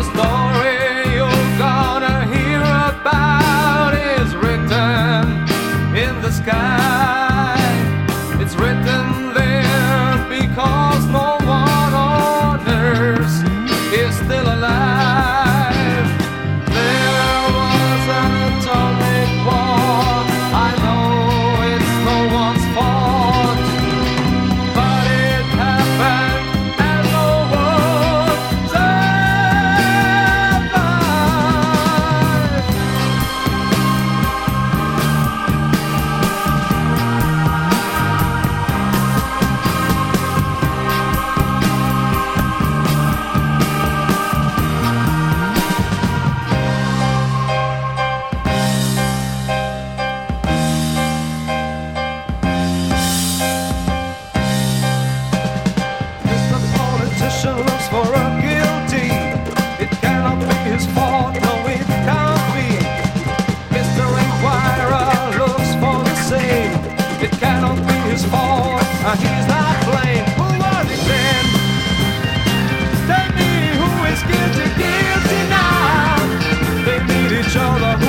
story you're gonna hear about is written in the sky. It's written there because no one on earth is still alive. There was an atomic war. I know it's no one's fault, but it happened and no one survived. Mr. Politician looks for a guilty. It cannot be his fault, no it can't be. Mr. Inquirer looks for the same. It cannot be his fault, and he's not blamed. Who was it then? Tell me who is guilty now. They need each other.